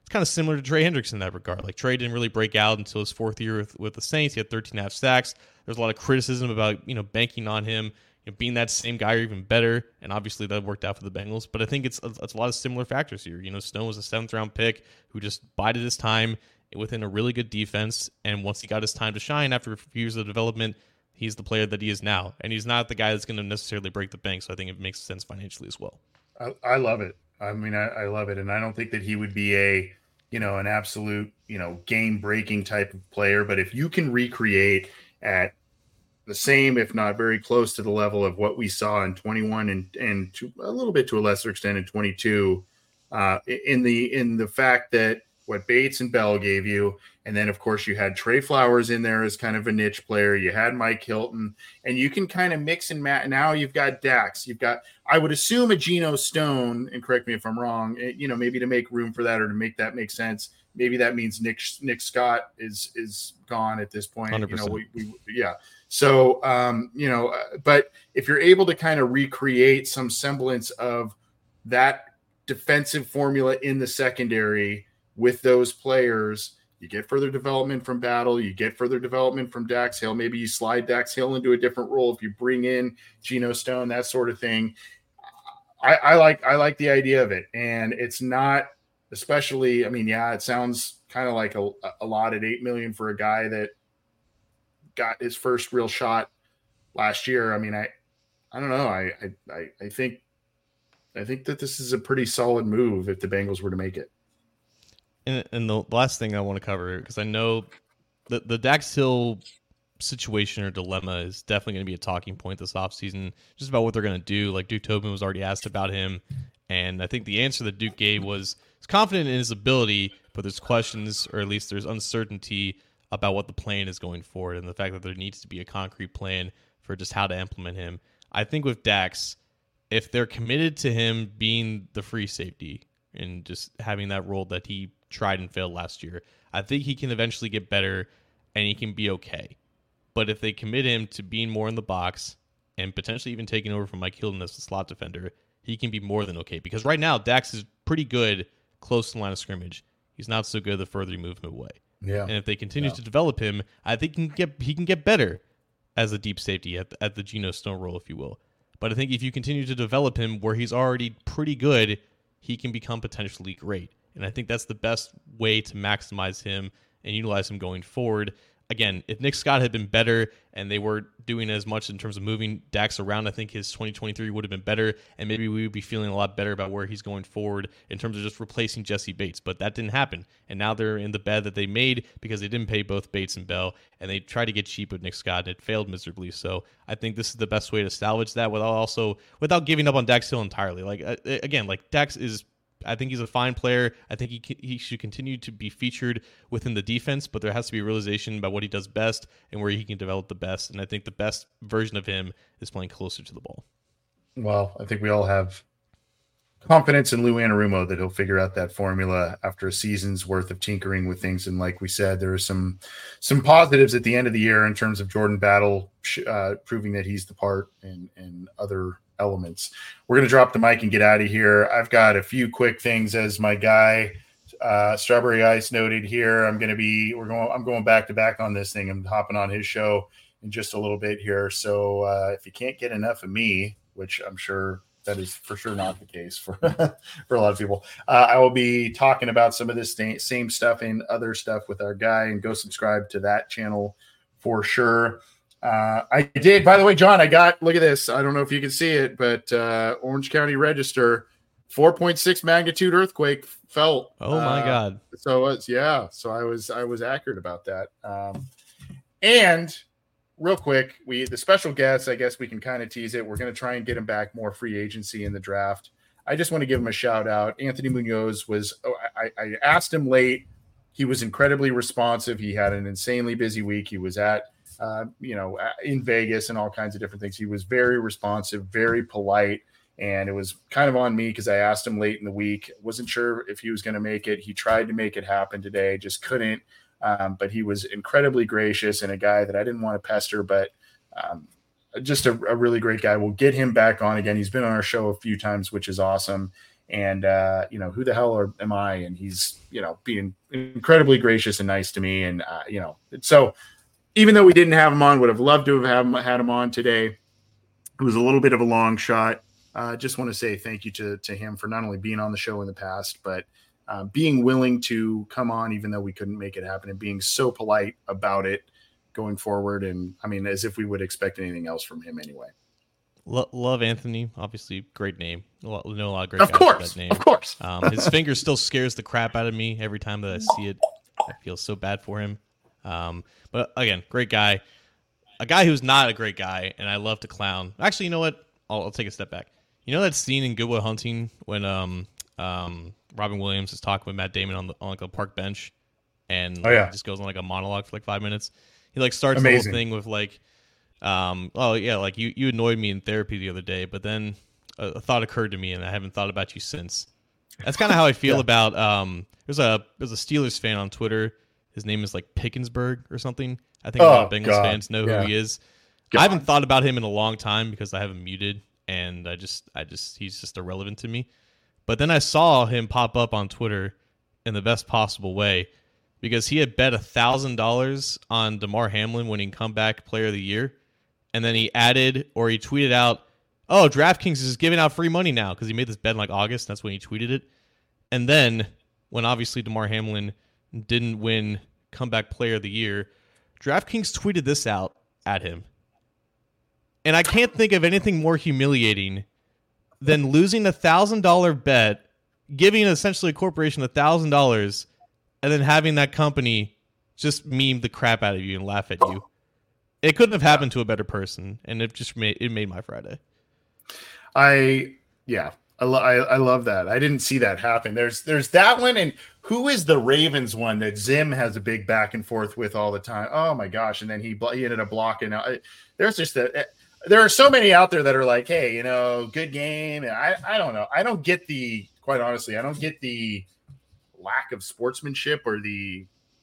it's kind of similar to Trey Hendricks in that regard. Like Trey didn't really break out until his fourth year with, with the Saints. He had thirteen and a half sacks. There's a lot of criticism about, you know, banking on him, you know, being that same guy or even better. And obviously that worked out for the Bengals. But I think it's, it's a lot of similar factors here. You know, Stone was a seventh round pick who just bided his time within a really good defense. And once he got his time to shine after a few years of development, he's the player that he is now. And he's not the guy that's going to necessarily break the bank. So I think it makes sense financially as well. I, I love it. I mean, I, I love it. And I don't think that he would be a, you know, an absolute, you know, game breaking type of player. But if you can recreate at the same, if not very close to the level of what we saw in twenty-one and, and to a little bit to a lesser extent in twenty-two, uh, in the, in the fact that what Bates and Bell gave you. And then, of course, you had Trey Flowers in there as kind of a niche player. You had Mike Hilton, and you can kind of mix and match. Now you've got Dax. You've got, I would assume, a Geno Stone, and correct me if I'm wrong, you know, maybe to make room for that or to make that make sense. Maybe that means Nick Nick Scott is is gone at this point. one hundred percent. You know, we, we yeah. So, um, you know, uh, but if you're able to kind of recreate some semblance of that defensive formula in the secondary with those players, you get further development from Battle, you get further development from Dax Hill. Maybe you slide Dax Hill into a different role if you bring in Geno Stone, that sort of thing. I, I like I like the idea of it, and it's not especially. I mean, yeah, it sounds kind of like a, a lot at eight million for a guy that got his first real shot last year. I mean, I I don't know. I I I think I think that this is a pretty solid move if the Bengals were to make it. And, and the last thing I want to cover, because I know the, the Dax Hill situation or dilemma is definitely going to be a talking point this offseason, just about what they're going to do. Like Duke Tobin was already asked about him, and I think the answer that Duke gave was he's confident in his ability, but there's questions, or at least there's uncertainty about what the plan is going forward, and the fact that there needs to be a concrete plan for just how to implement him. I think with Dax, if they're committed to him being the free safety and just having that role that he tried and failed last year, I think he can eventually get better and he can be okay. But if they commit him to being more in the box and potentially even taking over from Mike Hilton as the slot defender, he can be more than okay. Because right now, Dax is pretty good close to the line of scrimmage. He's not so good the further you move him away. Yeah. And if they continue yeah. to develop him, I think he can get he can get better as a deep safety at the, at the Geno Stone role, if you will. But I think if you continue to develop him where he's already pretty good, he can become potentially great. And I think that's the best way to maximize him and utilize him going forward. Again, if Nick Scott had been better and they were doing as much in terms of moving Dax around, I think his twenty twenty-three would have been better, and maybe we would be feeling a lot better about where he's going forward in terms of just replacing Jesse Bates. But that didn't happen, and now they're in the bed that they made because they didn't pay both Bates and Bell, and they tried to get cheap with Nick Scott, and it failed miserably. So I think this is the best way to salvage that without also without giving up on Dax Hill entirely. Like uh, again, like Dax is. I think he's a fine player. I think he he should continue to be featured within the defense, but there has to be a realization about what he does best and where he can develop the best. And I think the best version of him is playing closer to the ball. Well, I think we all have confidence in Lou Anarumo that he'll figure out that formula after a season's worth of tinkering with things. And like we said, there are some some positives at the end of the year in terms of Jordan Battle uh, proving that he's the part and, and other elements. We're going to drop the mic and get out of here. I've got a few quick things as my guy, uh, Strawberry Ice noted here. I'm going to be, we're going, I'm going back to back on this thing. I'm hopping on his show in just a little bit here. So uh, if you can't get enough of me, which I'm sure that is for sure not the case for, for a lot of people, uh, I will be talking about some of this th- same stuff and other stuff with our guy, and go subscribe to that channel for sure. Uh, I did, by the way, John, I got, look at this. I don't know if you can see it, but uh, Orange County Register, four point six magnitude earthquake felt. Oh my uh, God. So it's, yeah. So I was, I was accurate about that. Um, and real quick, we, the special guest, I guess we can kind of tease it. We're going to try and get him back more free agency in the draft. I just want to give him a shout out. Anthony Munoz was, oh, I, I asked him late. He was incredibly responsive. He had an insanely busy week. He was at, Uh, you know, in Vegas and all kinds of different things. He was very responsive, very polite, and it was kind of on me because I asked him late in the week. Wasn't sure if he was going to make it. He tried to make it happen today, just couldn't. Um, but he was incredibly gracious and a guy that I didn't want to pester, but um, just a, a really great guy. We'll get him back on again. He's been on our show a few times, which is awesome. And, uh, you know, who the hell are, am I? And he's, you know, being incredibly gracious and nice to me. And, uh, you know, so even though we didn't have him on, would have loved to have had him, had him on today. It was a little bit of a long shot. I uh, just want to say thank you to, to him for not only being on the show in the past, but uh, being willing to come on, even though we couldn't make it happen, and being so polite about it going forward. And I mean, as if we would expect anything else from him anyway. Lo- love Anthony, obviously great name. A lot, know a lot of great of guys course, with that name. Of course, um, his finger still scares the crap out of me every time that I see it. I feel so bad for him. Um, but again, great guy, a guy who's not a great guy, and I love to clown. Actually, you know what? I'll, I'll take a step back. You know that scene in Good Will Hunting when um um Robin Williams is talking with Matt Damon on the on like a park bench, and oh, yeah. like, just goes on like a monologue for like five minutes. He like starts Amazing. the whole thing with like. Um. Oh yeah. Like you, you annoyed me in therapy the other day, but then a, a thought occurred to me, and I haven't thought about you since. That's kind of how I feel yeah. about. Um. There's a there's a Steelers fan on Twitter. His name is like Pickensburg or something. I think oh, a lot of Bengals God. fans know yeah. who he is. God. I haven't thought about him in a long time because I have him muted, and I just I just he's just irrelevant to me. But then I saw him pop up on Twitter in the best possible way because he had bet a thousand dollars on DeMar Hamlin winning comeback player of the year. And then he added, or he tweeted out, oh, DraftKings is giving out free money now, because he made this bet in like August. That's when he tweeted it. And then, when obviously DeMar Hamlin didn't win comeback player of the year, DraftKings tweeted this out at him. And I can't think of anything more humiliating than losing a one thousand dollars bet, giving essentially a corporation one thousand dollars, and then having that company just meme the crap out of you and laugh at you. It couldn't have happened to a better person, and it just made it made my Friday. I yeah, I, lo- I I love that. I didn't see that happen. There's there's that one, and who is the Ravens one that Zim has a big back and forth with all the time? Oh my gosh! And then he he ended up blocking. There's just a there are so many out there that are like, hey, you know, good game. And I I don't know. I don't get the quite honestly. I don't get the lack of sportsmanship or the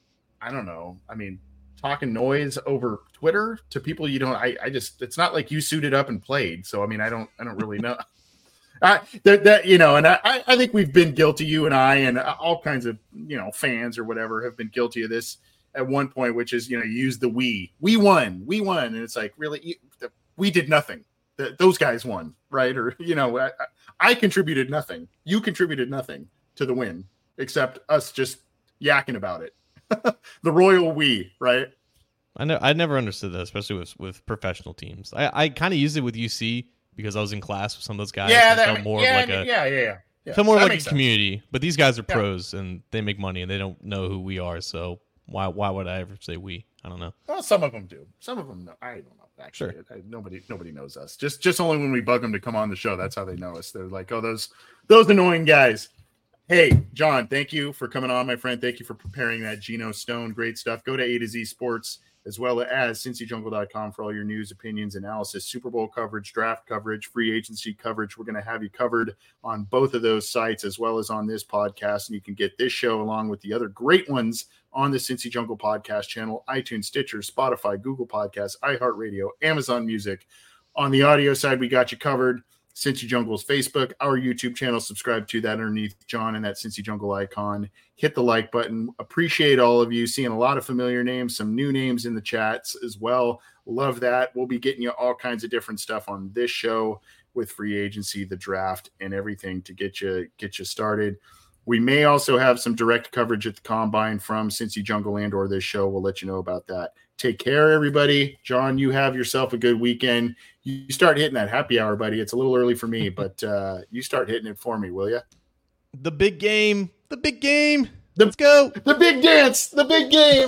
I don't know. I mean. Talking noise over Twitter to people you don't. I, I just. It's not like you suited up and played. So I mean, I don't. I don't really know. I, that, that you know, and I, I think we've been guilty. You and I, and all kinds of you know fans or whatever have been guilty of this at one point, which is you know use the we. We won. We won, and it's like really, we did nothing. The, those guys won, right? Or you know, I, I contributed nothing. You contributed nothing to the win, except us just yakking about it. The royal we, right? I know. I never understood that, especially with with professional teams. I, I kind of used it with U C because I was in class with some of those guys. Yeah, that felt more yeah, of like a yeah, yeah, yeah. yeah. Felt more that like a sense. community. But these guys are yeah. pros and they make money and they don't know who we are. So why why would I ever say we? I don't know. Well, some of them do. Some of them know. I don't know. Actually, sure. I, nobody nobody knows us. Just just only when we bug them to come on the show. That's how they know us. They're like, oh, those those annoying guys. Hey, John, thank you for coming on, my friend. Thank you for preparing that Geno Stone. Great stuff. Go to A to Z Sports as well as Cincy Jungle dot com for all your news, opinions, analysis, Super Bowl coverage, draft coverage, free agency coverage. We're going to have you covered on both of those sites as well as on this podcast. And you can get this show along with the other great ones on the Cincy Jungle podcast channel, iTunes, Stitcher, Spotify, Google Podcasts, iHeartRadio, Amazon Music. On the audio side, we got you covered. Cincy Jungle's Facebook, our YouTube channel, subscribe to that underneath John and that Cincy Jungle icon. Hit the like button. Appreciate all of you. Seeing a lot of familiar names, some new names in the chats as well. Love that. We'll be getting you all kinds of different stuff on this show with free agency, the draft, and everything to get you get you started. We may also have some direct coverage at the Combine from Cincy Jungle and or this show. We'll let you know about that. Take care, everybody. John, you have yourself a good weekend. You start hitting that happy hour, buddy. It's a little early for me, but uh, you start hitting it for me, will you? The big game. The big game. The, Let's go. The big dance. The big game.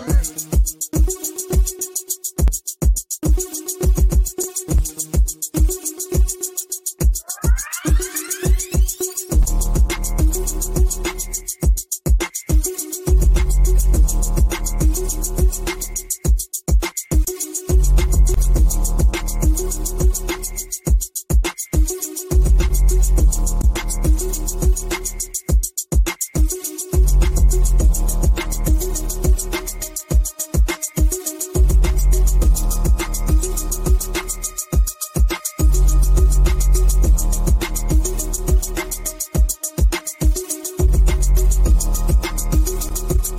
Sports.